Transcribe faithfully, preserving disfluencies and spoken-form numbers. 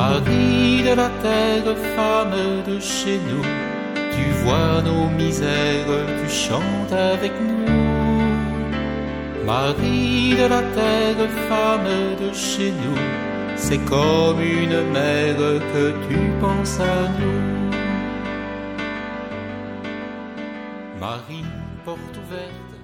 Marie de la terre, femme de chez nous, tu vois nos misères, tu chantes avec nous. Marie de la terre, femme de chez nous, c'est comme une mère que tu penses à nous. Marie, porte ouverte,